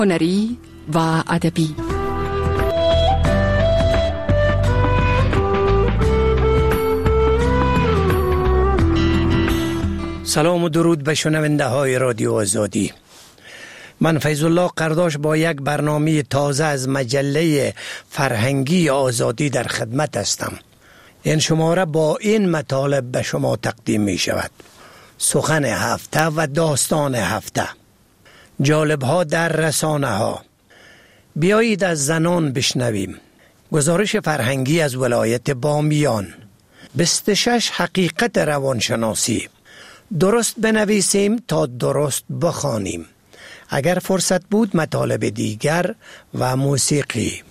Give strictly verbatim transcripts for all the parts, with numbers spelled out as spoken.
هنری و ادبی. سلام و درود به شنونده های رادیو آزادی. من فیض الله قرداش با یک برنامه تازه از مجله فرهنگی آزادی در خدمت هستم. این شماره با این مطالب به شما تقدیم می شود: سخن هفته و داستان هفته، جالب ها در رسانه ها. بیایید از زنان بشنویم. گزارش فرهنگی از ولایت بامیان. بیست و شش حقیقت روانشناسی. درست بنویسیم تا درست بخوانیم. اگر فرصت بود مطالب دیگر و موسیقی.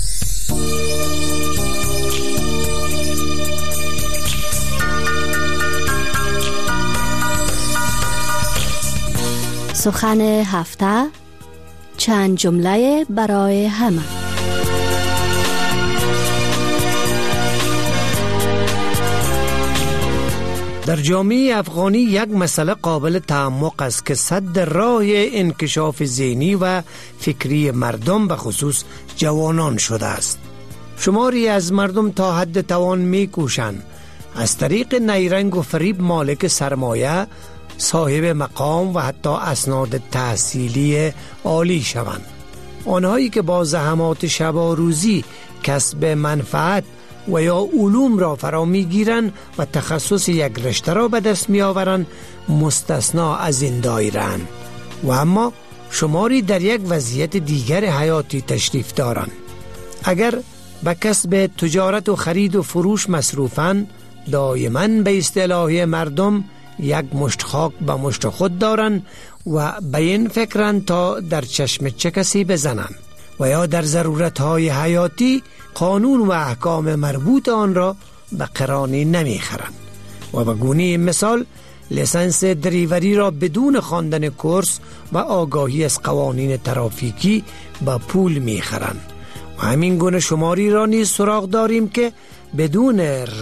سخن هفته، چند جمله برای همه. در جامعه افغانی یک مسئله قابل تعمق است که سد راه انکشاف ذهنی و فکری مردم به خصوص جوانان شده است. شماری از مردم تا حد توان می کوشند از طریق نیرنگ و فریب مالک سرمایه، صاحب مقام و حتی اسناد تحصیلی عالی شوند. آنهایی که با زحمات شب و روزی کسب منفعت و یا علوم را فرا می گیرند و تخصص یک رشته را به دست می آورند مستثنا از این دایره‌اند و اما شماری در یک وضعیت دیگر حیاتی تشریف دارند. اگر به کسب تجارت و خرید و فروش مصروفند، دائما به اصطلاح مردم یک مشت خاک به مشت خود دارند و به این فکرند تا در چشم چه کسی بزنند و یا در ضرورتهای حیاتی قانون و احکام مربوط آن را به قرانی نمی خرند و به گونه مثال لیسنس دریوری را بدون خواندن کورس و آگاهی از قوانین ترافیکی با پول می خرند. و همین گونه شماری را نیز سراغ داریم که بدون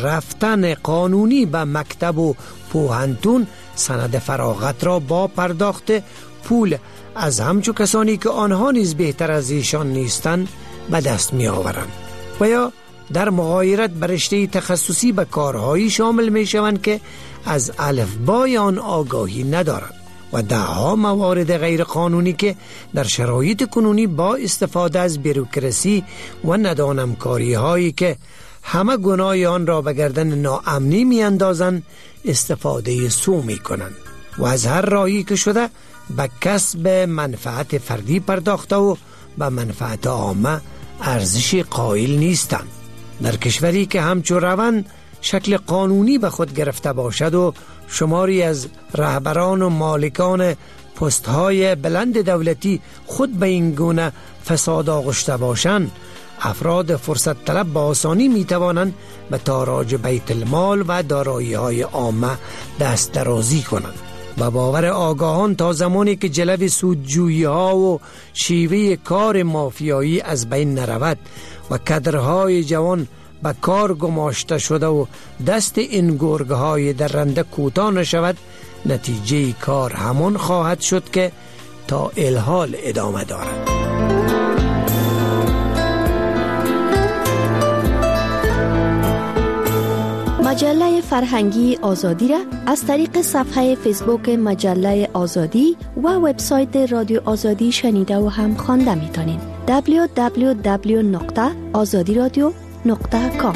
رفتن قانونی به مکتب و پوهنتون سند فراغت را با پرداخت پول از همچو کسانی که آنها نیز بهتر از ایشان نیستند به دست می آورند و یا در مغایرت برشته تخصصی به کارهایی شامل می شوند که از الفبای آن آگاهی ندارند و دهها موارد غیر قانونی که در شرایط کنونی با استفاده از بیروکراسی و ندانمکاری هایی که همه گناه آن را به گردن ناامنی می اندازند استفاده سو می کنند و از هر راهی که شده به کسب منفعت فردی پرداخته و به منفعت عامه ارزشی قائل نیستند. در کشوری که همچون روان شکل قانونی به خود گرفته باشد و شماری از رهبران و مالکان پست‌های بلند دولتی خود به این گونه فساد آغشته باشند، افراد فرصت طلب با آسانی می توانند به تاراج بیت المال و دارایی های عامه دست درازی کنند. و باور آگاهان تا زمانی که جلو سودجویی ها و شیوه کار مافیایی از بین نرود و کادرهای جوان به کار گماشته شده و دست این گرگ های درنده کوتاه نشود، نتیجه کار همان خواهد شد که تا الحال ادامه دارد. مجله فرهنگی آزادی را از طریق صفحه فیسبوک مجله آزادی و وبسایت رادیو آزادی شنیده و هم خوانده میتونید. دبلیو دبلیو دبلیو نقطه آزادی رادیو نقطه کام.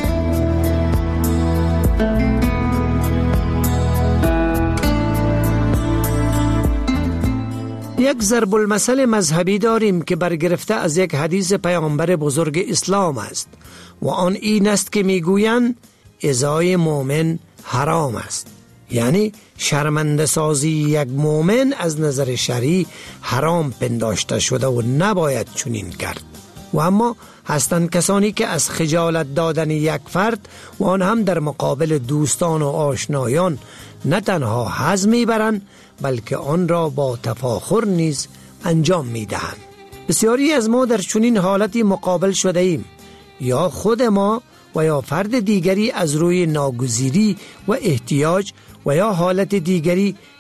یک ضرب المثل مذهبی داریم که برگرفته از یک حدیث پیامبر بزرگ اسلام است و آن این است که میگویند ازای مومن حرام است، یعنی شرمنده سازی یک مومن از نظر شرعی حرام پنداشته شده و نباید چنین کرد. و اما هستند کسانی که از خجالت دادن یک فرد و آن هم در مقابل دوستان و آشنایان نه تنها حظ میبرند بلکه آن را با تفاخر نیز انجام میدهند. بسیاری از ما در چنین حالتی مقابل شده ایم، یا خود ما و یا فرد دیگری از روی ناگزیری و احتیاج و یا حالت دیگری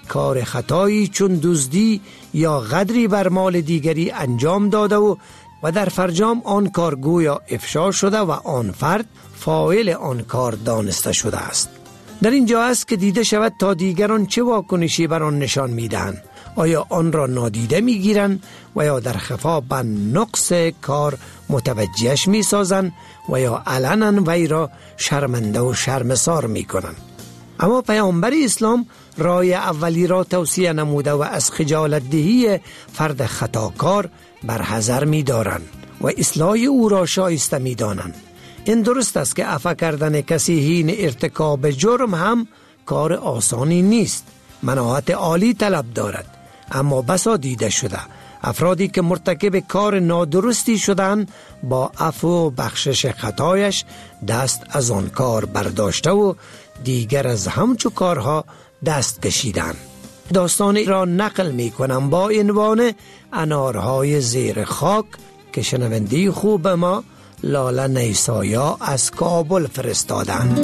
کار خطایی چون دزدی یا غدری بر مال دیگری انجام داده و و در فرجام آن کار گویا افشا شده و آن فرد فاعل آن کار دانسته شده است. در اینجا است که دیده شود تا دیگران چه واکنشی بر آن نشان میدهند. آیا آن را نادیده میگیرند و یا در خفا به نقص کار متوجهش میسازند و یا علنا وی را شرمنده و شرمسار میکنند. اما پیامبر اسلام رای اولی را توصیه نموده و از خجالت دهی فرد خطاکار برحذر می دارند و اصلاح او را شایسته می دانند. این درست است که عفو کردن کسی حین ارتکاب جرم هم کار آسانی نیست، مناعت عالی طلب دارد. اما بسا دیده شده افرادی که مرتکب کار نادرستی شدند با عفو و بخشش خطایش دست از آن کار برداشته و دیگر از همچو کارها دست کشیدند. داستانی را نقل می کنم با عنوان انارهای زیر خاک که شنونده خوب ما لاله نیسایا از کابل فرستادند.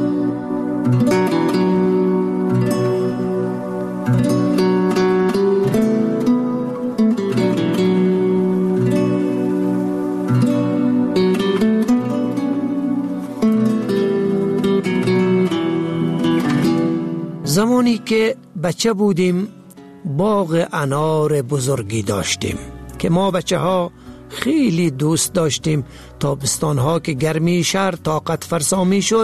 زمانی که بچه بودیم باغ انار بزرگی داشتیم که ما بچه ها خیلی دوست داشتیم. تابستان ها که گرمی شهر طاقت فرسا می شد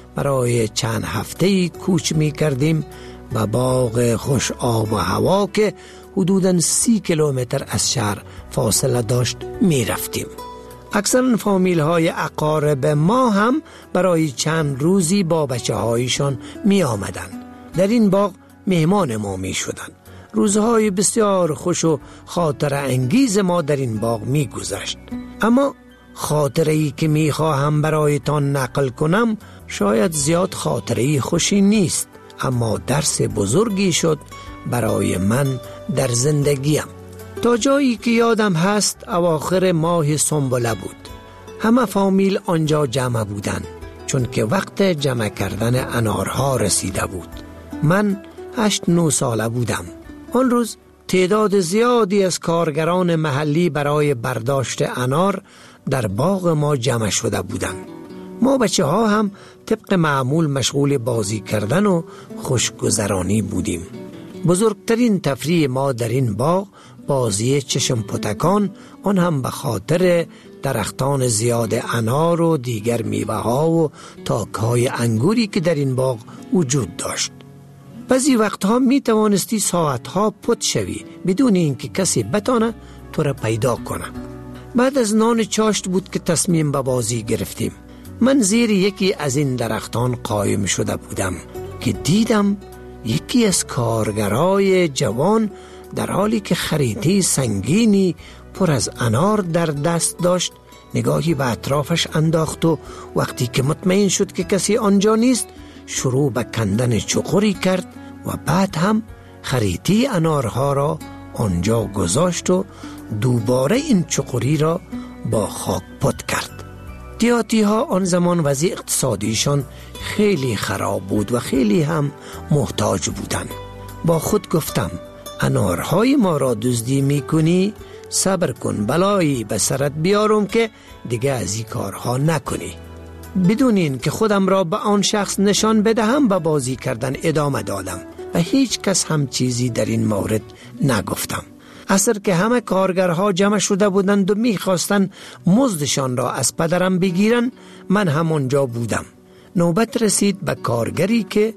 برای چند هفته کوچ می کردیم و باغ خوش آب و هوا که حدوداً سی کیلومتر از شهر فاصله داشت می رفتیم. اکثر فامیل های اقارب ما هم برای چند روزی با بچه هایشان می آمدن. در این باغ مهمان ما می شدن. روزهای بسیار خوش و خاطر انگیز ما در این باغ می گذشت. اما خاطره‌ای که می خواهم برایتان نقل کنم شاید زیاد خاطره‌ای خوشی نیست، اما درس بزرگی شد برای من در زندگیم. تا جایی که یادم هست اواخر ماه سنبله بود. همه فامیل آنجا جمع بودند چون که وقت جمع کردن انارها رسیده بود. من هشت نو ساله بودم. آن روز تعداد زیادی از کارگران محلی برای برداشت انار در باغ ما جمع شده بودند. ما بچه ها هم طبق معمول مشغول بازی کردن و خوشگذرانی بودیم. بزرگترین تفریح ما در این باغ بازی چشم پتکان، آن هم به خاطر درختان زیاد انار و دیگر میوه ها و تاک های انگوری که در این باغ وجود داشت. بعضی وقتها می توانستی ساعتها پت شوی بدون اینکه کسی بتانه تو را پیدا کنه. بعد از نان چاشت بود که تصمیم به بازی گرفتیم. من زیر یکی از این درختان قایم شده بودم که دیدم یکی از کارگرای جوان در حالی که خریطه سنگینی پر از انار در دست داشت نگاهی به اطرافش انداخت و وقتی که مطمئن شد که کسی آنجا نیست شروع به کندن چغری کرد و بعد هم خریطه انارها را آنجا گذاشت و دوباره این چغری را با خاک پت کرد. دیهاتی ها آن زمان وضع اقتصادیشان خیلی خراب بود و خیلی هم محتاج بودند. با خود گفتم انارهای ما را دزدی میکنی؟ صبر کن بلایی به سرت بیارم که دیگه از این کارها نکنی. بدون این که خودم را به آن شخص نشان بدهم به بازی کردن ادامه دادم و هیچ کس هم چیزی در این مورد نگفتم. عصر که همه کارگرها جمع شده بودند و میخواستند مزدشان را از پدرم بگیرن، من هم آنجا بودم. نوبت رسید به کارگری که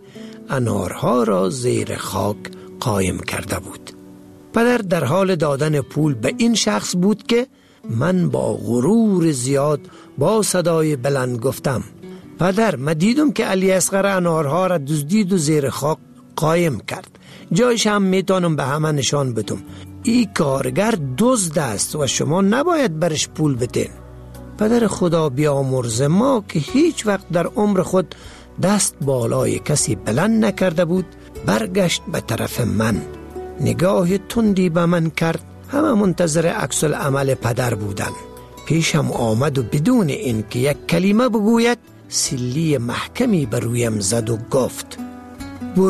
انارها را زیر خاک قایم کرده بود. پدر در حال دادن پول به این شخص بود که من با غرور زیاد با صدای بلند گفتم پدر، من دیدم که علی اصغر انارها را دزدید و زیر خاک قایم کرد. جایش هم میتونم به همه نشان بدم. این کارگر دزد است و شما نباید برش پول بدین. پدر خدا بیامرز ما که هیچ وقت در عمر خود دست بالای کسی بلند نکرده بود برگشت به طرف من، نگاه تندی به من کرد. همه منتظر عکس العمل پدر بودن. پیشم آمد و بدون این که یک کلمه بگوید سلی محکمی بر رویم زد و گفت برو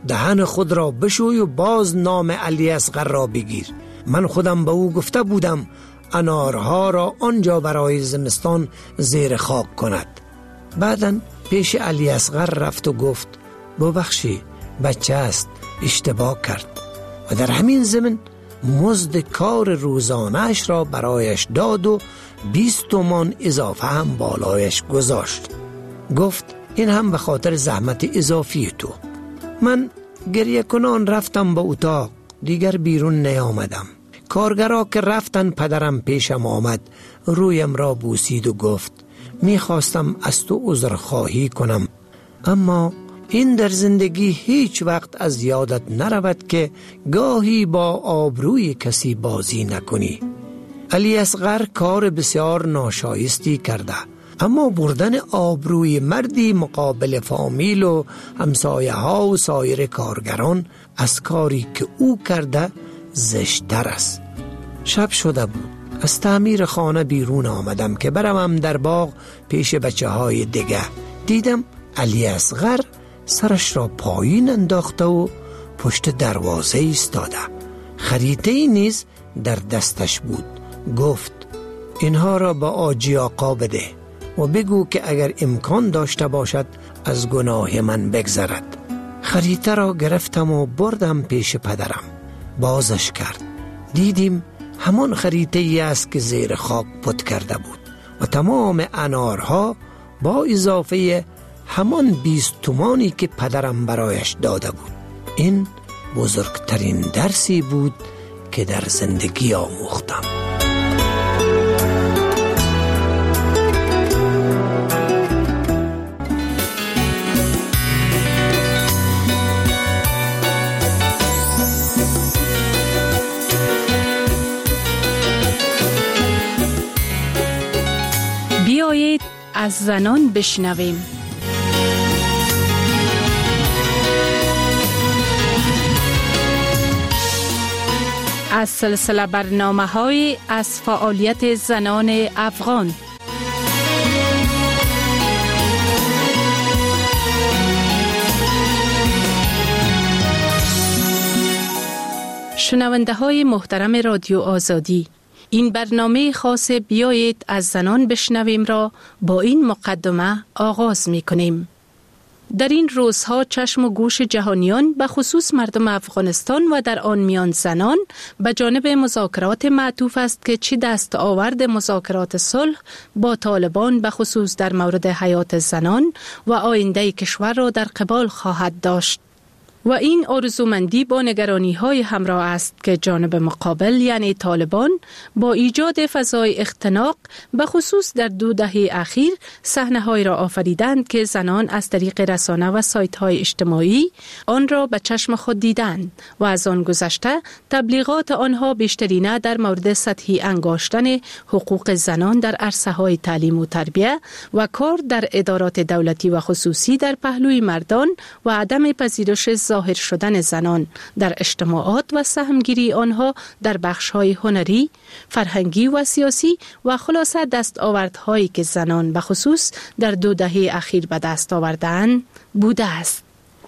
دهن خود را بشوی و باز نام علی اصغر را بگیر. من خودم به او گفته بودم انارها را آنجا برای زمستان زیر خاک کند. بعداً پیش علی اصغر رفت و گفت ببخشی بچه است، اشتباه کرد. و در همین زمن مزد کار روزانه‌اش را برایش داد و بیست تومان اضافه هم بالایش گذاشت. گفت این هم به خاطر زحمت اضافی تو. من گریه کنان رفتم به اتاق، دیگر بیرون نیامدم. کارگرا که رفتن پدرم پیشم آمد، رویم را بوسید و گفت میخواستم از تو عذرخواهی کنم، اما این در زندگی هیچ وقت از یادت نرود که گاهی با آبروی کسی بازی نکنی. علی اصغر کار بسیار ناشایستی کرده، اما بردن آبروی مردی مقابل فامیل و همسایه ها و سایر کارگران از کاری که او کرده زشتر است. شب شده بود. از تعمیر خانه بیرون آمدم که بروم در باغ پیش بچه های دیگه. دیدم علی اصغر سرش را پایین انداخته و پشت دروازه ایستاده. خریطه‌ای نیز در دستش بود. گفت اینها را به آجی آقا بده و بگو که اگر امکان داشته باشد از گناه من بگذرد. خریطه را گرفتم و بردم پیش پدرم. بازش کرد. دیدیم همان خریطه ای است که زیر خاک پت کرده بود و تمام انارها با اضافه همان بیست تومانی که پدرم برایش داده بود. این بزرگترین درسی بود که در زندگی آموختم. بیایید از زنان بشنویم. از سلسله برنامه‌های از فعالیت زنان افغان. شنونده های محترم رادیو آزادی، این برنامه خاص بیایید از زنان بشنویم را با این مقدمه آغاز می کنیم. در این روزها چشم و گوش جهانیان به خصوص مردم افغانستان و در آن میان زنان به جانب مذاکرات معطوف است که چی دست آورد مذاکرات صلح با طالبان به خصوص در مورد حیات زنان و آینده کشور را در قبال خواهد داشت. و این آرزومندی با نگرانی های همراه است که جانب مقابل یعنی طالبان با ایجاد فضای اختناق به خصوص در دو دهه اخیر صحنه های را آفریدند که زنان از طریق رسانه و سایت های اجتماعی آن را به چشم خود دیدند و از آن گذشته تبلیغات آنها بیشترینه در مورد سطحی انگاشتن حقوق زنان در عرصه های تعلیم و تربیه و کار در ادارات دولتی و خصوصی در پهلوی مردان و عدم پذیرش ظاهر شدن زنان در اجتماعات و سهمگیری آنها در بخش‌های هنری، فرهنگی و سیاسی و خلاصه دستاوردهایی که زنان به خصوص در دو دهه اخیر به دست آوردند بوده است.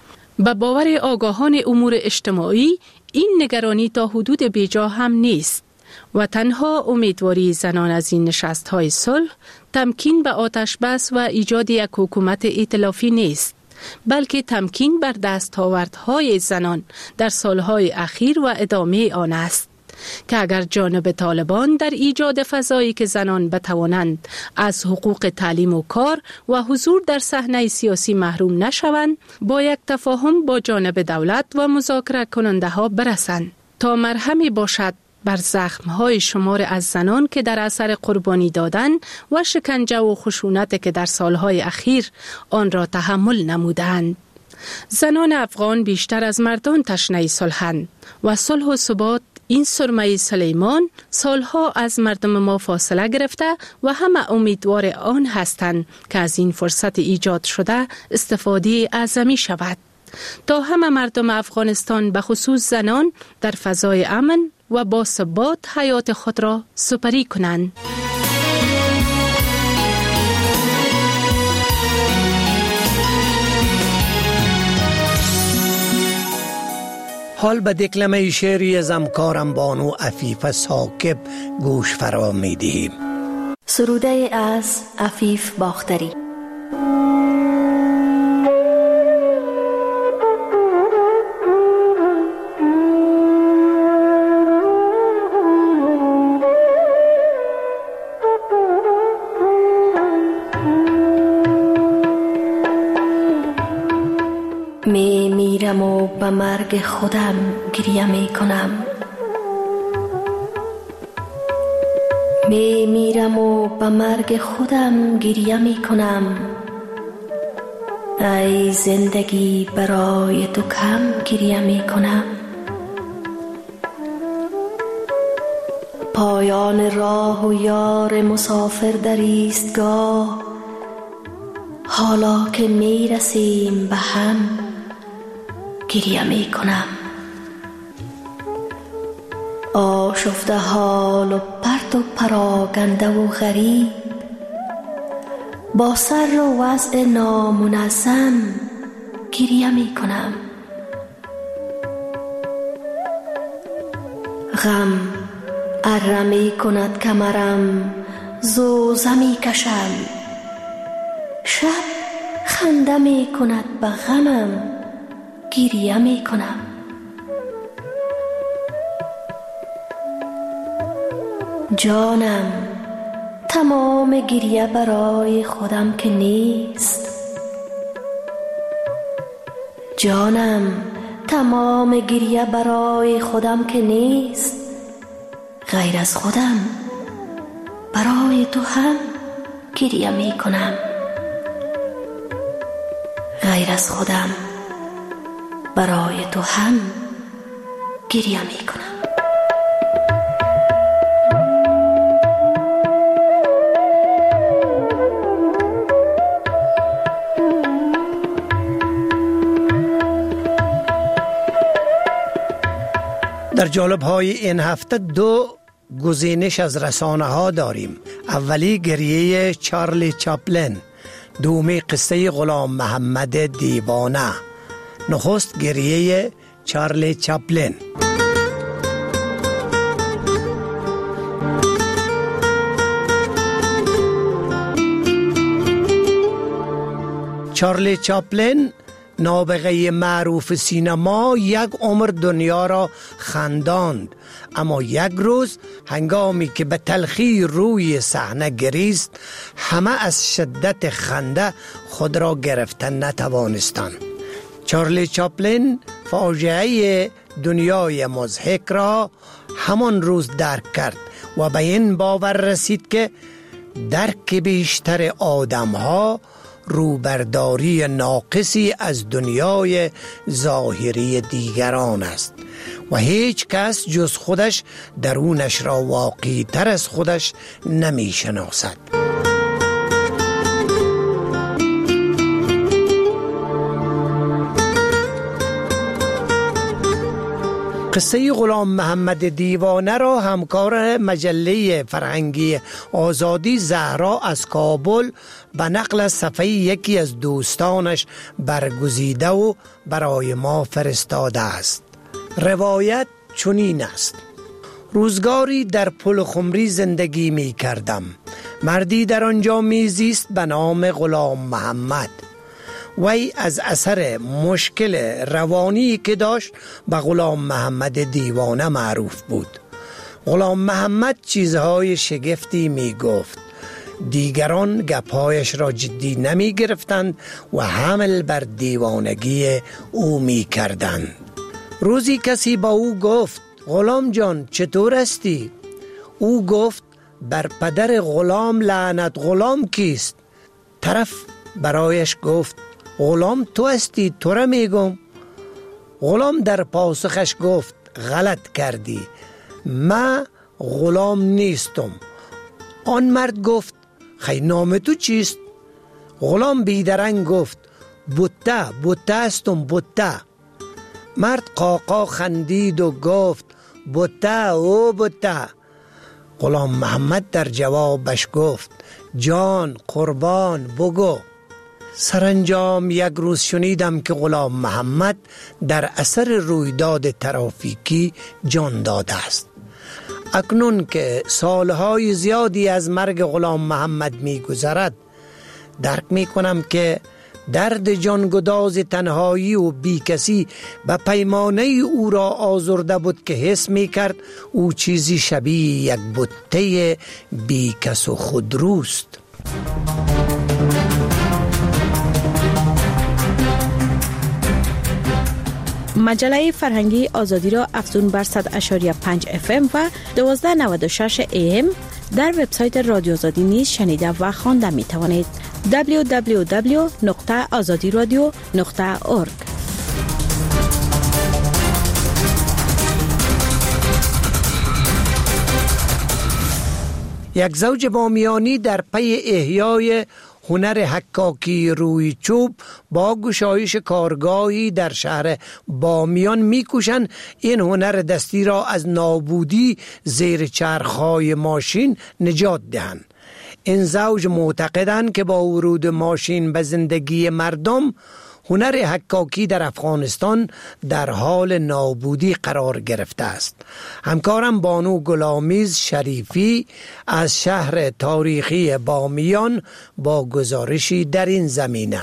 به باور آگاهان امور اجتماعی این نگرانی تا حدود بیجا هم نیست و تنها امیدواری زنان از این نشست‌های صلح تمکین به آتش بس و ایجاد یک حکومت ائتلافی نیست، بلکه تمکین بر دستاوردهای زنان در سالهای اخیر و ادامه آن است که اگر جانب طالبان در ایجاد فضایی که زنان بتوانند از حقوق تعلیم و کار و حضور در صحنه سیاسی محروم نشوند، با یک تفاهم با جانب دولت و مذاکره کننده ها برسند تا مرهمی باشد بر زخم‌های شمار از زنان که در اثر قربانی دادن و شکنجه و خشونت که در سالهای اخیر آن را تحمل نمودند. زنان افغان بیشتر از مردان تشنه صلحند و صلح و ثبات این سرمه سلیمان سالها از مردم ما فاصله گرفته و همه امیدوار آن هستند که از این فرصت ایجاد شده استفاده اعظمی شود تا همه مردم افغانستان به خصوص زنان در فضای امن و با ثبات حیات خود را سپری کنند. حال به دکلمه شعری از همکارم بانو عفیف ساکب گوش فرا می دهیم. سروده از عفیف باختری. می میرم و به مرگ خودم گریه می کنم. می میرم و به مرگ خودم گریه می کنم. ای زندگی برای تو کم گریه می کنم. پایان راه و یار مسافر در ایستگاه، حالا که می رسیم به هم گریه می کنم. آشفته حال و پرت و پراگنده و غریب، با سر و وضع نامنظم گریه می کنم. غم اره می کند کمرم، زوزه می کشم. شب خنده می کند به غمم گریه می کنم. جانم تمام گریه برای خودم که نیست. جانم تمام گریه برای خودم که نیست. غیر از خودم برای تو هم گریه می کنم. غیر از خودم برای تو هم گریه می کنم. در جالب های این هفته دو گزینش از رسانه ها داریم. اولی گریه چارلی چاپلین، دومی قصه غلام محمد دیوانه. نخست گریه چارلی چاپلین. چارلی چاپلین نابغه معروف سینما یک عمر دنیا را خنداند، اما یک روز هنگامی که به تلخی روی صحنه گریست، همه از شدت خنده خود را گرفتن نتوانستند. چارلی چاپلین فاجعه دنیای مضحک را همان روز درک کرد و به این باور رسید که درک بیشتر آدم‌ها روبرداری ناقصی از دنیای ظاهری دیگران است و هیچ کس جز خودش درونش را واقعی تر از خودش نمی شناسد. قصه غلام محمد دیوانه را همکار مجله فرهنگی آزادی زهرا از کابل به نقل از صفحه یکی از دوستانش برگزیده و برای ما فرستاده است. روایت چنین است: روزگاری در پل خمری زندگی می کردم. مردی در آنجا می زیست به نام غلام محمد. وی از اثر مشکل روانی که داشت به غلام محمد دیوانه معروف بود. غلام محمد چیزهای شگفتی می گفت. دیگران گپهایش را جدی نمی گرفتند و حمل بر دیوانگی او می کردند. روزی کسی با او گفت: غلام جان چطور هستی؟ او گفت: بر پدر غلام لعنت، غلام کیست؟ طرف برایش گفت: غلام تو هستی، تو را میگم. غلام در پاسخش گفت: غلط کردی، من غلام نیستم. آن مرد گفت: خی نام تو چیست؟ غلام بیدرنگ گفت: بوته، بوته هستم، بوته. مرد قاقا خندید و گفت: بوته او بوته. غلام محمد در جوابش گفت: جان قربان بگو. سرانجام یک روز شنیدم که غلام محمد در اثر رویداد ترافیکی جان داده است. اکنون که سالهای زیادی از مرگ غلام محمد می گذرد، درک می کنم که درد جانگداز تنهایی و بی کسی به پیمانه او را آزرده بود که حس می کرد او چیزی شبیه یک بته بی کس و خودروست. مجله فرهنگی آزادی را افزون بر صد و پنج اشاری پنج اف ام و دوازده نود و شش ای ام در وبسایت رادیو آزادی نیز شنیده و خوانده می توانید. دبلیو دبلیو دبلیو نقطه آزادی رادیو نقطه اورگ. یک زوج بامیانی در پی احیای هنر حکاکی روی چوب با گشایش کارگاهی در شهر بامیان میکوشند این هنر دستی را از نابودی زیر چرخهای ماشین نجات دهند. این زوج معتقدند که با ورود ماشین به زندگی مردم، هنر حکاکی در افغانستان در حال نابودی قرار گرفته است. همکارم بانو گلامیز شریفی از شهر تاریخی بامیان با گزارشی در این زمینه.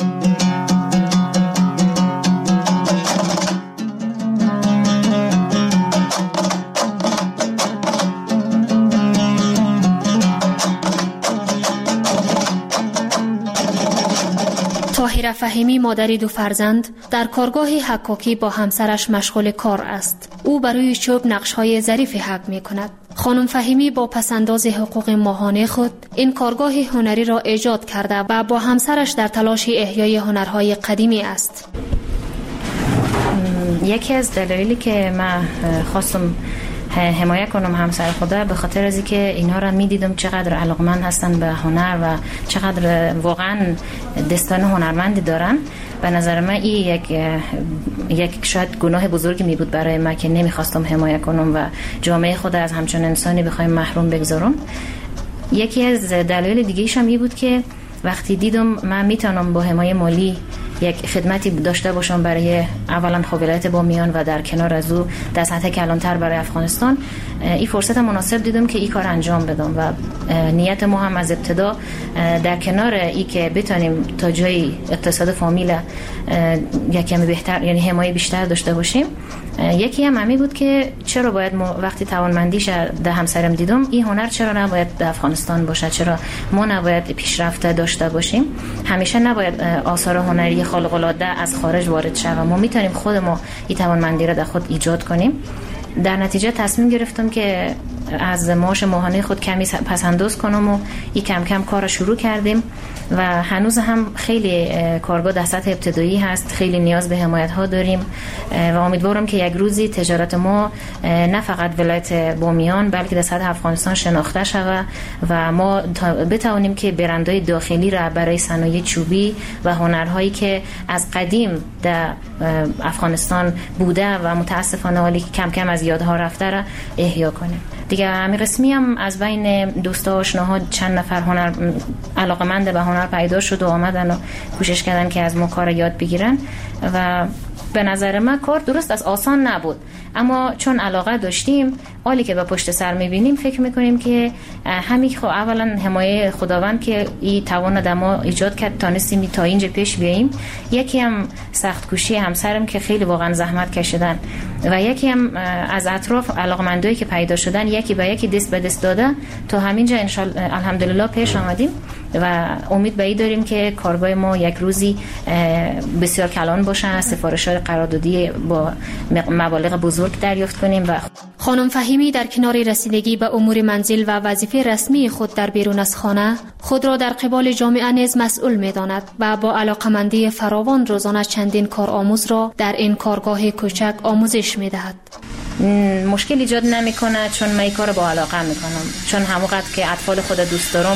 طاهره فهیمی مادری دو فرزند در کارگاه حکاکی با همسرش مشغول کار است. او برای چوب نقش‌های ظریفی حک می‌کند. خانم فهیمی با پسنداز حقوق ماهانه خود این کارگاه هنری را ایجاد کرده و با همسرش در تلاش احیای هنرهای قدیمی است. یکی از دلایلی که من خواستم حمایت کنم همسر خدا به خاطر از اینکه اینها را میدیدم چقدر علاقمند هستن به هنر و چقدر واقعا دستان هنرمندی دارن. به نظر من این یک یک شاید گناه بزرگی می بود برای من که نمیخواستم حمایت کنم و جامعه خود از همچون انسانی بخوایم محروم بگذارم. یکی از دلایل دیگه ایش هم این بود که وقتی دیدم من میتونم با حمایت مالی یک خدمتی داشته باشم برای اولا خب ولایت بامیان و در کنار از او در سطح کلانتر برای افغانستان، این فرصت مناسب دیدم که این کار انجام بدم و نیت ما هم از ابتدا در کنار ای که بتونیم تا جای اقتصاد فامیل یک کمی بهتر، یعنی حمایت بیشتر داشته باشیم، یکی هم همین بود که چرا باید ما وقتی توانمندیش در همسرم دیدم این هنر چرا نباید در افغانستان باشه، چرا ما نباید پیشرفته داشته باشیم، همیشه نباید آثار هنری خارق العاده از خارج وارد شه و ما میتونیم خود ما این توانمندی را در خود ایجاد کنیم. در نتیجه تصمیم گرفتم که از معاش ماهانه خود کمی پسنداز کنم و این کم کم کار شروع کردیم و هنوز هم خیلی کارگاه در سطح ابتدایی هست، خیلی نیاز به حمایت ها داریم و امیدوارم که یک روزی تجارت ما نه فقط ولایت بامیان بلکه در سطح افغانستان شناخته شود و ما بتوانیم که برندهای داخلی را برای صنایع چوبی و هنرهایی که از قدیم در افغانستان بوده و متاسفانه حالی کم کم از یادها رفته را احیا کنیم. دیگه همین رسمی هم از بین دوستا و آشناها چند نفر هنر علاقه‌مند به هنر پیدا شد و آمدن و کوشش کردن که از ما کار یاد بگیرن و به نظر من کار درست از آسان نبود، اما چون علاقه داشتیم، حالی که به پشت سر میبینیم فکر میکنیم که همین خب اولا حمایه خداوند که این توان در ما ایجاد کرد تانستیم تا اینجا پیش بیاییم، یکی هم سخت کوشی همسرم که خیلی واقعا زحمت کشیدن و یکی هم از اطراف علاقمندایی که پیدا شدن یکی به یکی دست به دست داده تا همینجا انشالله الحمدلله پیش آمدیم و امید به این داریم که کارگاه ما یک روزی بسیار کلان باشه، سفارشات قراردادی با مبالغ بزرگ دریافت کنیم. و خانم فهیمی در کنار رسیدگی به امور منزل و وظیفه رسمی خود در بیرون از خانه خود را در قبال جامعه نیز مسئول می‌داند و با علاقمندی فراوان روزانه چندین کارآموز را در این کارگاه کوچک آموزش می‌دهد. مشکل ایجاد نمیکنه چون من این کار با علاقه میکنم، چون همونقدر که اطفال خود دوست دارم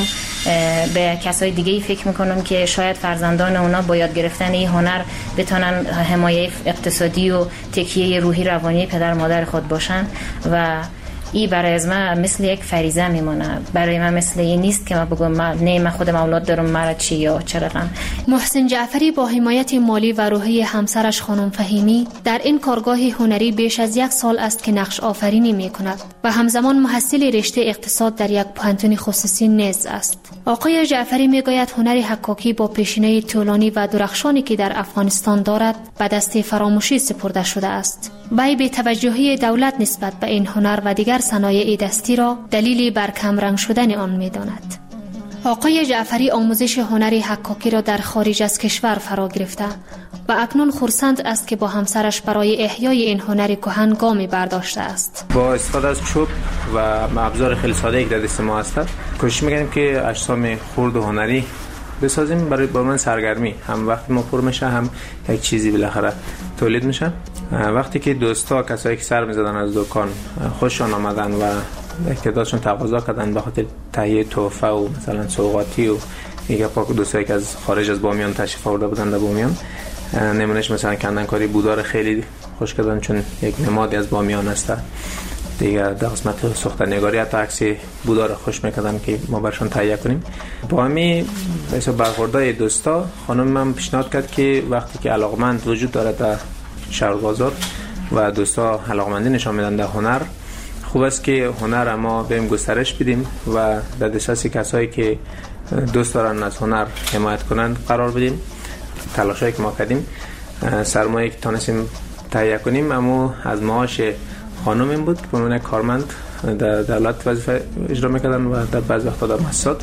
به کسای دیگه فکر میکنم که شاید فرزندان اونا با یاد گرفتن این هنر بتونن حمایه اقتصادی و تکیه روحی روانی پدر مادر خود باشن و این برای از من مثل یک فریضه میمونه. برای من مثل این نیست که من بگم من نه من خودم اولاد دارم مرا چی یا چه رقم. محسن جعفری با حمایت مالی و روحی همسرش خانم فهیمی در این کارگاه هنری بیش از یک سال است که نقش آفرینی می کند و همزمان محصل رشته اقتصاد در یک پانتون خصوصی نیز است. آقای جعفری می گوید هنر حکاکی با پیشینه طولانی و درخشانی که در افغانستان دارد به دست فراموشی سپرده شده است. وی بی توجهی دولت نسبت به این هنر و دیگر صنایع دستی را دلیلی بر کم رنگ شدن آن می داند. آقای جعفری آموزش هنر حکاکی را در خارج از کشور فرا گرفته و اکنون خرسند است که با همسرش برای احیای این هنر کهن گامی برداشته است. با استفاده از چوب و ابزار خیلی ساده که در دست ما هست، کوشش می‌کنیم که اجسام خرد و هنری بسازیم برای برای سرگرمی. هم وقتی ما پر میشه هم یک چیزی بالاخره تولید میشه. وقتی که دوستا کسایی که سر می‌زدن از دکان خوششون آمدن و اقتدارشون تقاضا کردن به خاطر تهیه تحفه و مثلا سوغاتی و دیگه پاک دوستایی که از خارج از بامیان تشریف آورده بودن در بامیان، نمونهش مثلا کندنکاری بودار خیلی خوش کردن چون یک نمادی از بامیان است. دیگه در قسمت سوختنگاری حتی عکس بودار خوش میکردن که ما برشون تهیه کنیم. با همین مثلا برخوردای دوستا خانم من پیشنهاد کرد که وقتی که علاقمند وجود داره در شهر بازار و دوستا علاقمندی نشان میدن در هنر، خوب است که هنر ما بریم گسترش بدیم و در دسترس کسایی که دوست دارن از هنر حمایت کنند قرار بدیم. تلاشایی که ما کردیم سرمایه که تونستیم تهیه کنیم اما از معاش خانم این بود که به عنوان کارمند در دولت وظیفه اجرا میکردن و در بعض وقتا در مؤسسات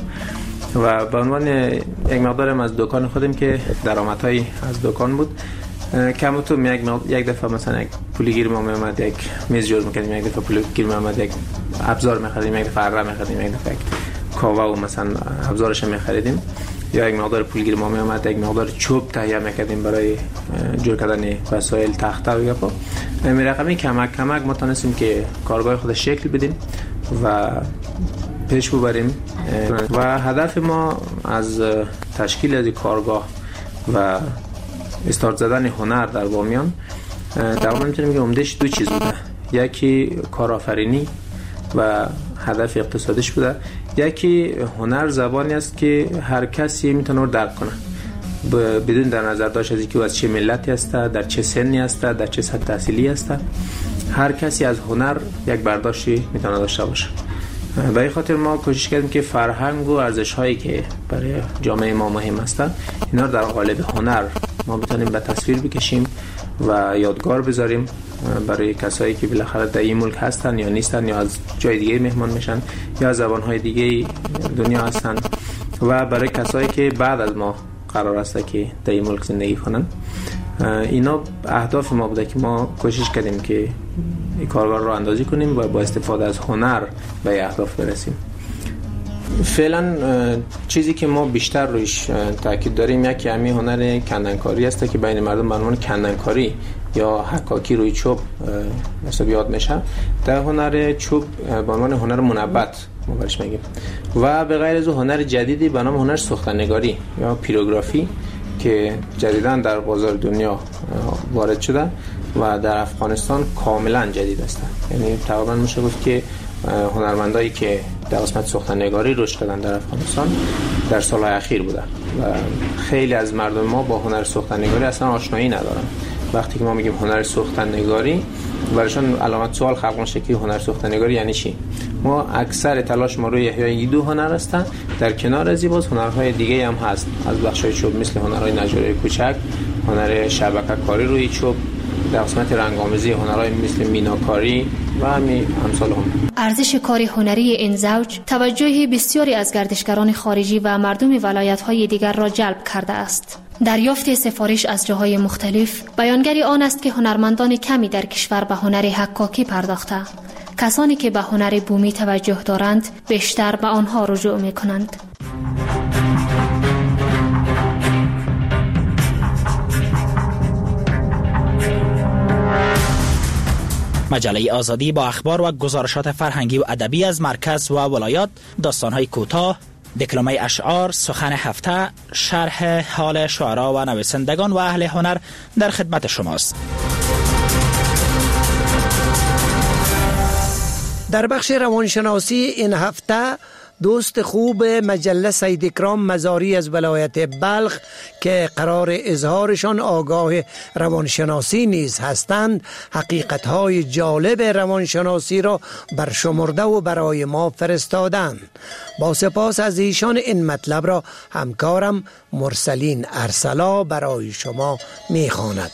و به عنوان یک مقدارم از دکان خودم که درآمدهای از دکان بود کم و تو یک, یک دفعه مثلا یک پولی گیر ما میامد، یک میز جور میکردیم، یک دفعه پولی گیر میامد، یک ابزار میخریدیم، یک دفعه اره میخریدیم، یک دفعه یک کاوا و مثلا ابزارش میخریدیم، یا یک مقدار پول گیر ما میامد، یک مقدار چوب تهیه میکردیم برای جور کردن وسایل تخته و گپا. همین رقمی کمک کمک ما تونستیم که کارگاه خود شکل بدیم و پیش ببریم و هدف ما از تشکیل از کارگاه و استارت زدن هنر در بامیان تقریبا میتونیم که عمدهش دو چیز بوده. یکی کارآفرینی و هدف اقتصادیش بوده، یکی هنر زبانی است که هر کسی میتونه درک کنه بدون در نظر داشت از اینکه از چه ملتی است، در چه سنی است، در چه سطح تحصیلی است. هر کسی از هنر یک برداشتی میتونه داشته باشه. به این خاطر ما کوشش کردیم که فرهنگ و ارزش‌هایی که برای جامعه ما مهم هستند اینا رو در قالب هنر ما بتونیم به تصویر بکشیم و یادگار بذاریم برای کسایی که بالاخره در این ملک هستن یا نیستن یا از جای دیگه مهمان میشن یا از زبان‌های دیگه دنیا هستن و برای کسایی که بعد از ما قرار است که در این ملک زندگی کنن. اینا اهداف ما بوده که ما کوشش کردیم که این کارگاه رو اندازی کنیم و با استفاده از هنر به اهداف برسیم. فعلا چیزی که ما بیشتر رویش تاکید داریم یکی همین هنر کندنکاری است که بین مردم به عنوان کندنکاری یا حکاکی روی چوب مثلا یاد میشه. در هنر چوب به عنوان هنر منبت ما برش میگیم و به غیر از هنر جدیدی به نام هنر سوختنگاری یا پیروگرافی که جدیداً در بازار دنیا وارد شده و در افغانستان کاملا جدید است. یعنی تقریبا میشه گفت که هنرمندایی که در قسمت سوختنگاری رشد کردن در افغانستان در سالهای اخیر بودن و خیلی از مردم ما با هنر سوختنگاری اصلا آشنایی ندارن. وقتی که ما میگیم هنر سوختنگاری برایشان علامت سوال خلق میشه که هنر سوختنگاری یعنی چی. ما اکثر تلاش ما روی احیای این دو هنر هستن. در کنار از این باز هنرهای دیگه هم هست از بخشای چوب مثل هنرهای نجاری کوچک، هنر شبکه کاری روی چوب، در قسمت رنگ‌آمیزی هنرهای مثل میناکاری و همین امثال هم. ارزش کار هنری این زوج توجه بسیاری از گردشگران خارجی و مردم ولایت‌های دیگر را جلب کرده است. دریافت سفارش از جاهای مختلف بیانگری آن است که هنرمندان کمی در کشور به هنر حکاکی پرداخته. کسانی که به هنر بومی توجه دارند بیشتر به آنها رجوع می کنند. مجله آزادی با اخبار و گزارشات فرهنگی و ادبی از مرکز و ولایات، داستان‌های کوتاه، دکلمه اشعار، سخن هفته، شرح حال شعرا و نویسندگان و اهل هنر در خدمت شماست. در بخش روانشناسی این هفته دوست خوب مجله سید اکرام مزاری از ولایت بلخ که قرار اظهارشان آگاه روانشناسی نیز هستند، حقیقت‌های جالب روانشناسی را برشمرده و برای ما فرستادند. با سپاس از ایشان این مطلب را همکارم مرسلین ارسلا برای شما می‌خواند.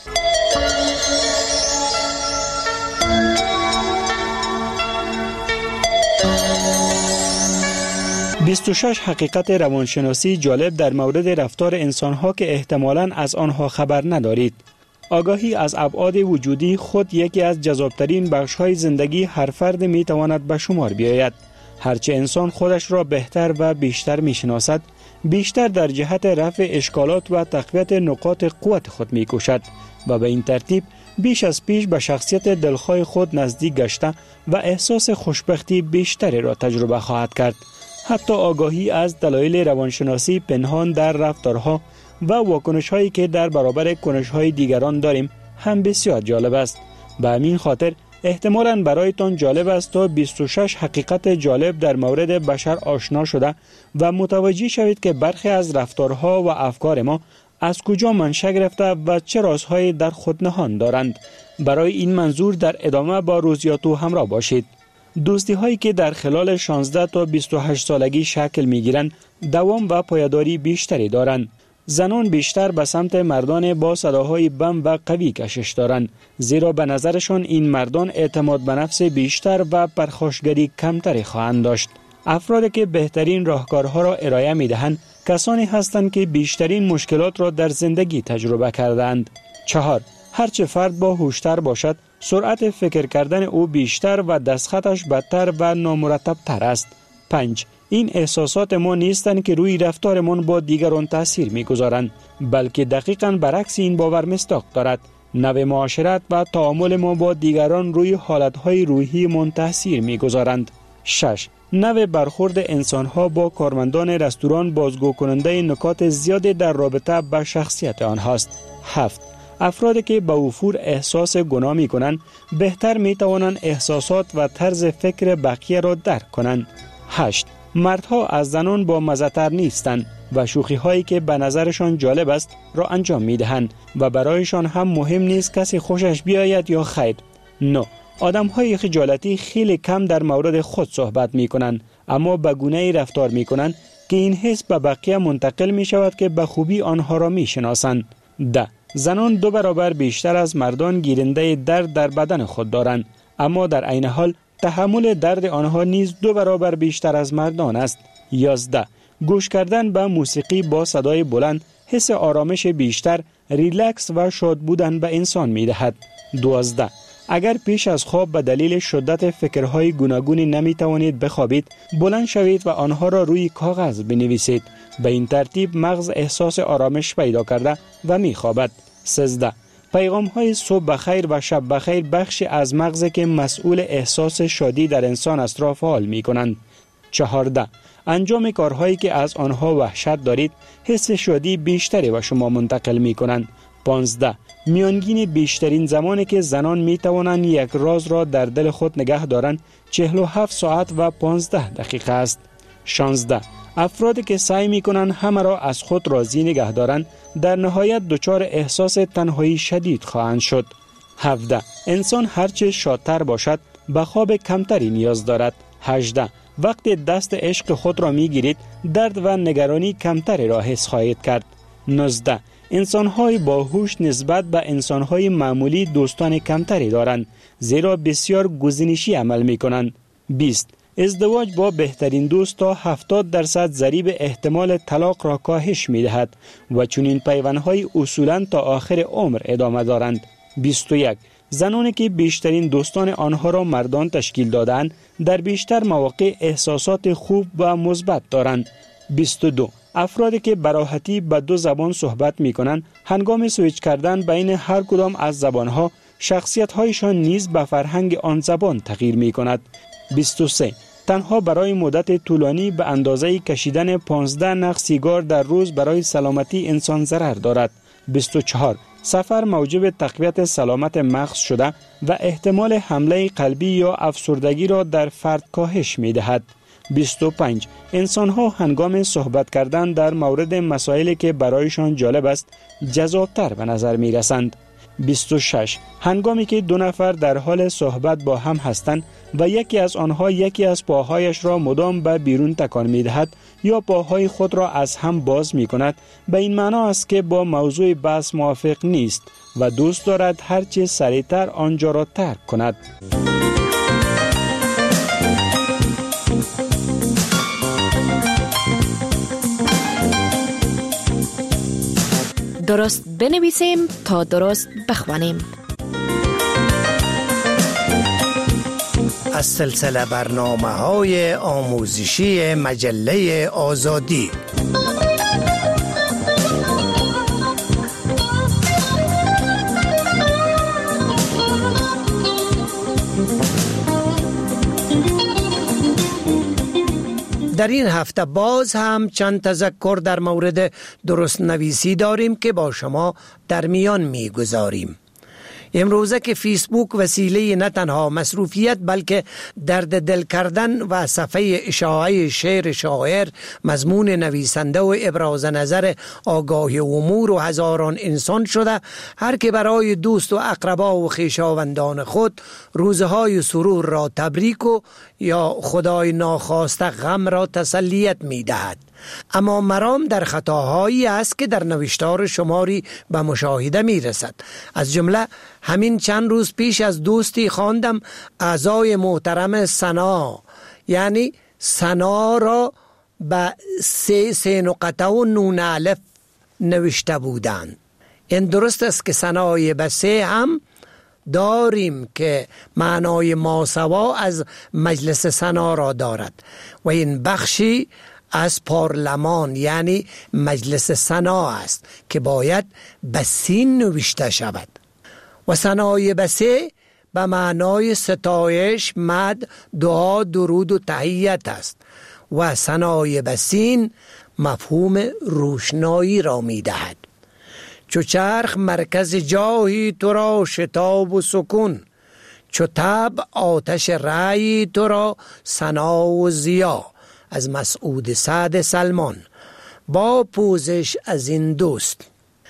بیست و شش حقیقت روانشناسی جالب در مورد رفتار انسان‌ها که احتمالاً از آنها خبر ندارید. آگاهی از ابعاد وجودی خود یکی از جذابترین بخش‌های زندگی هر فرد می‌تواند به شمار بیاید. هرچه انسان خودش را بهتر و بیشتر می‌شناسد، بیشتر در جهت رفع اشکالات و تقویت نقاط قوت خود می‌کوشد و به این ترتیب بیش از پیش به شخصیت دلخواه خود نزدیک گشته و احساس خوشبختی بیشتری را تجربه خواهد کرد. حتی آگاهی از دلایل روانشناسی پنهان در رفتارها و واکنش‌هایی که در برابر کنش‌های دیگران داریم هم بسیار جالب است. به همین خاطر احتمالاً برایتان جالب است تا بیست و شش حقیقت جالب در مورد بشر آشنا شده و متوجه شوید که برخی از رفتارها و افکار ما از کجا منشأ گرفته و چه رازهایی در خود نهان دارند. برای این منظور در ادامه با روزیاتو همراه باشید. دوستی هایی که در خلال شانزده تا بیست و هشت سالگی شکل می گیرند دوام و پایداری بیشتری دارند. زنان بیشتر به سمت مردان با صداهای بم و قوی کشش دارند، زیرا به نظرشان این مردان اعتماد به نفس بیشتر و پرخاشگری کمتری خواهند داشت. افرادی که بهترین راهکارها را ارائه می دهند کسانی هستند که بیشترین مشکلات را در زندگی تجربه کردند. چهار. هرچه فرد با هوشتر باشد، سرعت فکر کردن او بیشتر و دستخطش بدتر و نامرتب تر است. پنج. این احساسات ما نیستند که روی رفتارمان با دیگران تأثیر می‌گذارند، بلکه دقیقاً برعکس این باور مصداق دارد. نوع معاشرت و تعامل ما با دیگران روی حالتهای روحی من تأثیر می‌گذارند. شش. نوع برخورد انسان‌ها با کارمندان رستوران بازگو کننده نکات زیادی در رابطه با شخصیت آنهاست. هفت. افرادی که به وفور احساس گناه می کنند بهتر می توانند احساسات و طرز فکر بقیه را درک کنند. هشت. مردها از زنان با مزه‌تر نیستند و شوخی هایی که به نظرشان جالب است را انجام می دهند و برایشان هم مهم نیست کسی خوشش بیاید یا خیر. نه. آدم های خجالتی خیلی کم در مورد خود صحبت می کنند، اما به گونه‌ای رفتار می کنند که این حس به بقیه منتقل می شود که به خوبی آنها را می شناسند. ده. زنان دو برابر بیشتر از مردان گیرنده درد در بدن خود دارند، اما در عین حال تحمل درد آنها نیز دو برابر بیشتر از مردان است. یازده. گوش کردن به موسیقی با صدای بلند حس آرامش بیشتر، ریلکس و شاد بودن به انسان می دهد. دوازده. اگر پیش از خواب به دلیل شدت فکرهای گوناگونی نمی توانید بخوابید، بلند شوید و آنها را روی کاغذ بنویسید. به این ترتیب مغز احساس آرامش پیدا کرده و می خوابد. سیزده. پیغام های صبح بخیر و شب بخیر بخشی از مغز که مسئول احساس شادی در انسان است را فعال می کنند. چهارده. انجام کارهایی که از آنها وحشت دارید حس شادی بیشتری به شما منتقل می کنند. پانزده. میانگین بیشترین زمانی که زنان می توانند یک راز را در دل خود نگه دارند چهل و هفت ساعت و پانزده دقیقه است. شانزده. افرادی که سعی می کنند همه را از خود راضی نگه دارند در نهایت دچار احساس تنهایی شدید خواهند شد. هفده. انسان هرچه شادتر باشد به خواب کمتری نیاز دارد. هجده. وقتی دست عشق خود را می گیرید درد و نگرانی کمتری را حس خواهید کرد. نوزده. انسان‌های باهوش نسبت به انسان‌های معمولی دوستان کمتری دارند، زیرا بسیار گزینشی عمل می‌کنند. بیست. ازدواج با بهترین دوست تا هفتاد درصد ضریب احتمال طلاق را کاهش می‌دهد و چنین پیوندهای اصولاً تا آخر عمر ادامه دارند. بیست و یک. زنانی که بیشترین دوستان آنها را مردان تشکیل دادند در بیشتر مواقع احساسات خوب و مثبت دارند. بیست و دو. افرادی که به راحتی به دو زبان صحبت می کنند هنگام سویچ کردن بین هر کدام از زبانها شخصیت‌هایشان نیز به فرهنگ آن زبان تغییر می کند. بیست و سه. تنها برای مدت طولانی به اندازه کشیدن پانزده نخ سیگار در روز برای سلامتی انسان ضرر دارد. بیست و چهار. سفر موجب تقویت سلامت مغز شده و احتمال حمله قلبی یا افسردگی را در فرد کاهش می دهد. بیست و پنج. انسان‌ها هنگام صحبت کردن در مورد مسائلی که برایشان جالب است جذابتر به نظر می رسند. بیست و شش. هنگامی که دو نفر در حال صحبت با هم هستند و یکی از آنها یکی از پاهایش را مدام به بیرون تکان می دهد یا پاهای خود را از هم باز می کند، به این معنا است که با موضوع بحث موافق نیست و دوست دارد هرچه سریعتر آنجا را ترک کند. درست بنویسیم تا درست بخوانیم. از سلسله برنامه‌های آموزشی مجله آزادی. در این هفته باز هم چند تذکر در مورد درست نویسی داریم که با شما در میان می گذاریم. امروزه که فیسبوک وسیله نه تنها مصروفیت بلکه درد دل کردن و صفحه اشاعه شعر شاعر، مضمون نویسنده و ابراز نظر آگاهی امور و هزاران انسان شده، هر که برای دوست و اقربا و خویشاوندان خود روزهای سرور را تبریک و یا خدای ناخواسته غم را تسلیت می دهد. اما مرام در خطاهایی است که در نوشتار شماری به مشاهده می رسد. از جمله همین چند روز پیش از دوستی خواندم اعضای محترم سنا، یعنی سنا را به سه سه نقطه و نون الف نوشته بودند. این درست است که سنای به سه هم داریم که معنای ماسوا از مجلس سنا را دارد و این بخشی از پارلمان یعنی مجلس سنا است که باید به سین نوشته شود و سنای به سه به معنای ستایش، مد، دعا، درود و تحیت است و سنای به سین مفهوم روشنایی را می دهد. چو چرخ مرکز جاهی تو را شتاب و سکون، چو طبع آتش رأی تو را سنا و ضیا. از مسعود سعد سلمان. با پوزش از این دوست.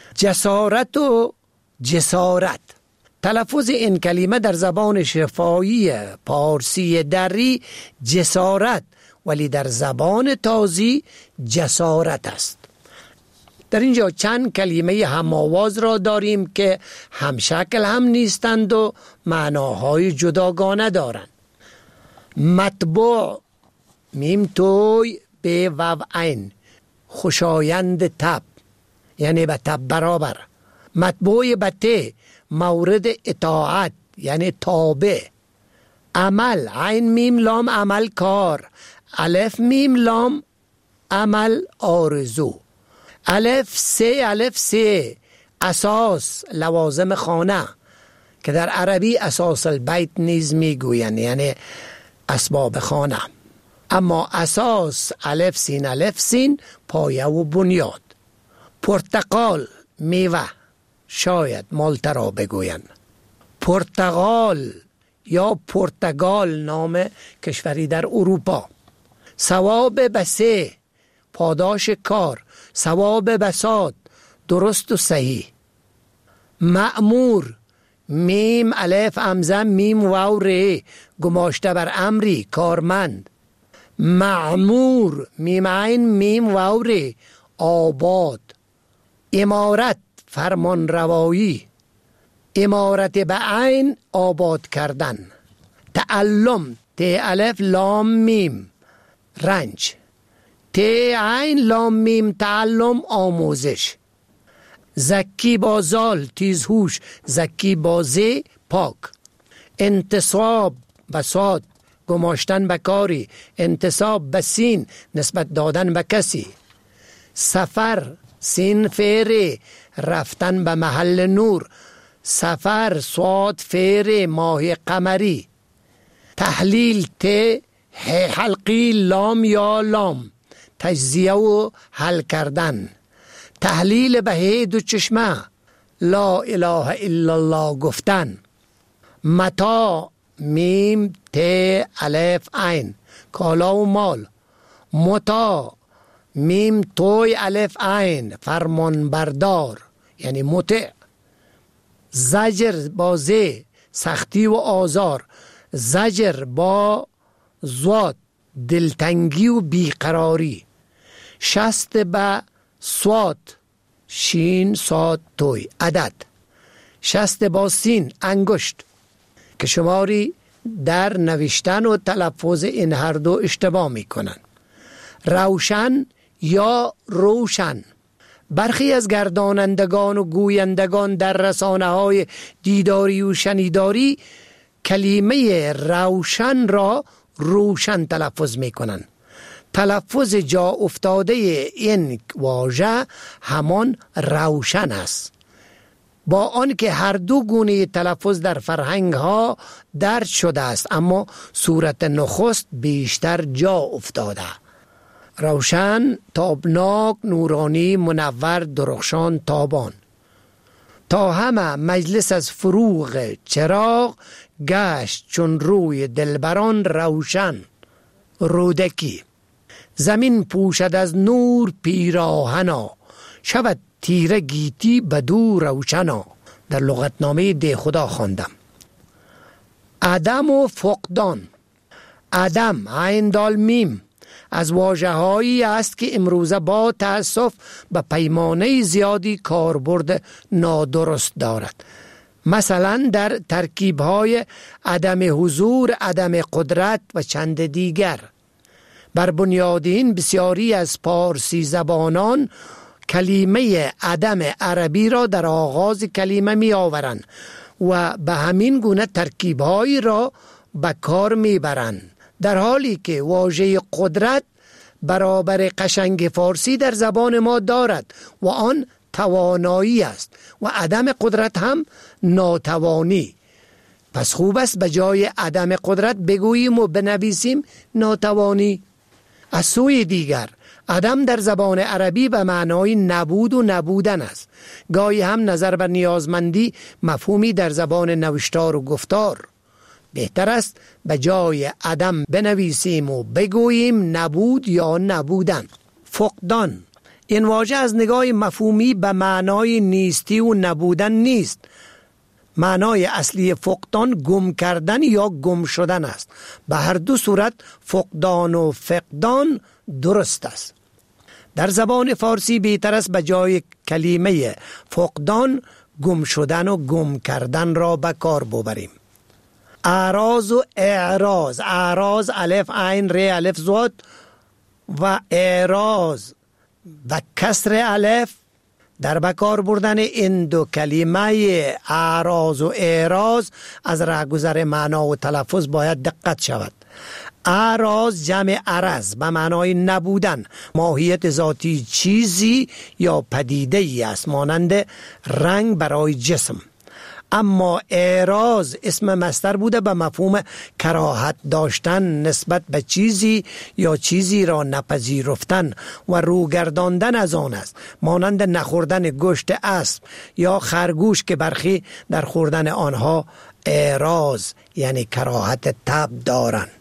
جسارت و جسارت. تلفظ این کلمه در زبان شفاهی پارسی دری جسارت، ولی در زبان تازی جسارت است. در اینجا چند کلمه هم‌آواز را داریم که همشکل هم نیستند و معناهای جداگانه دارند. مطبوع میم توی به و عین، خوشایند تب یعنی به تب برابر. مطبوع به ته مورد اطاعت یعنی تابع. عمل عین میم لام عمل کار، الف میم لام عمل آرزو. الف سه الف سه اساس لوازم خانه که در عربی اساس البیت نیز میگویند یعنی اسباب خانه. اما اساس الف سین الف سین پایه و بنیاد. پرتقال میوه، شاید مالته را بگویند. پرتغال یا پرتغال نام کشوری در اروپا. ثواب بسه پاداش کار، ثواب بساط درست و صحیح. مأمور میم الف همزه میم واو ر گماشته بر امری کارمند. معمور میم عین میم واو ر آباد. امارت فرمان روایی، امارت به عین آباد کردن. تعلم ت الف لام میم رنج، ت عین لام میم تعلم آموزش. زکی بازال تیزهوش، زکی بازه پاک. انتصاب بساط گماشتن به کاری، انتصاب به سین نسبت دادن به کسی. سفر سین فعل رفتن به محل نور، سفر صاد فعل ماه قمری. تحلیل ت حلقی لام یا لام تجزیه و حل کردن. تحلیل به دو چشمه لا اله الا الله گفتن. متا میم ت الف عین کالا و مال. متا میم توی الف عین فرمان بردار یعنی مطیع. زجر با ز سختی و آزار. زجر با زواد دلتنگی و بیقراری. شست با سواد شین ساد توی عدد. شست با سین انگشت که شماری در نوشتن و تلفظ این هر دو اشتباه می کنن. روشن یا روشن. برخی از گردانندگان و گویندگان در رسانه های دیداری و شنیداری کلمه روشن را روشن تلفظ می کنن. تلفظ جا افتاده این واژه همان روشن است، با آنکه هر دو گونه تلفظ در فرهنگ ها درج شده است، اما صورت نخست بیشتر جا افتاده. روشن، تابناک، نورانی، منور، درخشان، تابان. تا همه مجلس از فروغ چراغ گشت چون روی دلبران روشن. رودکی. زمین پوشد از نور پیراهنا، شود تیره گیتی بدو روشنا. در لغتنامه ده خدا خواندم. عدم و فقدان. عدم عین دال میم از واژه هایی است که امروزه با تأسف به پیمانه زیادی کاربرد نادرست دارد. مثلا در ترکیب های عدم حضور، عدم قدرت و چند دیگر. بر بنیاد این بسیاری از پارسی زبانان کلمه عدم عربی را در آغاز کلمه می آورند و به همین گونه ترکیب‌هایی را به کار می برند، در حالی که واژه قدرت برابر قشنگ فارسی در زبان ما دارد و آن توانایی است و عدم قدرت هم ناتوانی. پس خوب است به جای عدم قدرت بگوییم و بنویسیم ناتوانی. از سوی دیگر عدم در زبان عربی به معنای نبود و نبودن است. گاهی هم نظر بر نیازمندی مفهومی در زبان نوشتار و گفتار. بهتر است به جای عدم بنویسیم و بگوییم نبود یا نبودن. فقدان. این واژه از نگاه مفهومی به معنای نیستی و نبودن نیست. معنای اصلی فقدان گم کردن یا گم شدن است. به هر دو صورت فقدان و فقدان درست است. در زبان فارسی بهتر است به جای کلمه فقدان گم شدن و گم کردن را به کار ببریم. اعراض و اعراض. اعراض الف عین ر الف زود و اعراض و کسر الف. در بکار بردن این دو کلمه اعراض و اعراض از رهگذر معنا و تلفظ باید دقت شود. اعراض جمع عرض به معنای نبودن، ماهیت ذاتی چیزی یا پدیده ای است، مانند رنگ برای جسم. اما اعراض اسم مصدر بوده به مفهوم کراهت داشتن نسبت به چیزی یا چیزی را نپذیرفتن و روگرداندن از آن است، مانند نخوردن گوشت اسب یا خرگوش که برخی در خوردن آنها اعراض یعنی کراهت طبع دارند.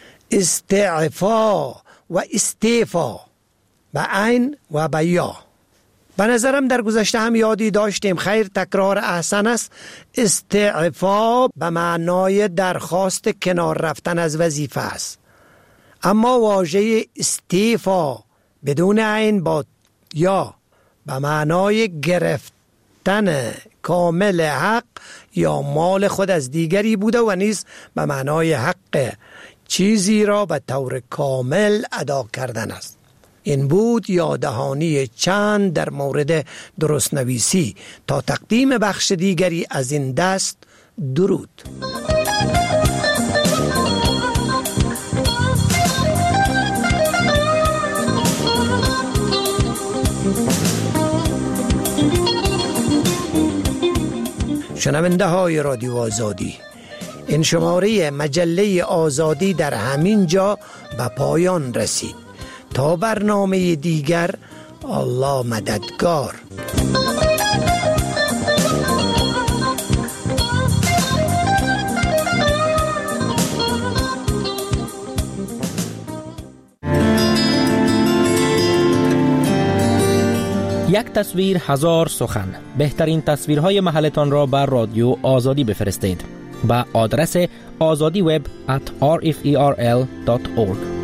استعفا و استعفا به عین و به یا. به نظرم در گذشته هم یادی داشتیم، خیر تکرار احسن است. استعفا به معنای درخواست کنار رفتن از وظیفه است، اما واژه استعفا بدون عین با یا به معنای گرفتن کامل حق یا مال خود از دیگری بوده و نیز به معنای حق چیزی را به طور کامل ادا کردن است. این بود یاددهانی چند در مورد درست نویسی. تا تقدیم بخش دیگری از این دست، درود. شنونده های رادیو آزادی، این شماره مجله آزادی در همین جا به پایان رسید. تا برنامه دیگر، الله مددگار. یک تصویر هزار سخن. بهترین تصویرهای محلتان را بر رادیو آزادی بفرستید. با آدرس آزادی وب ات آر اف ای آر ال دات اورگ.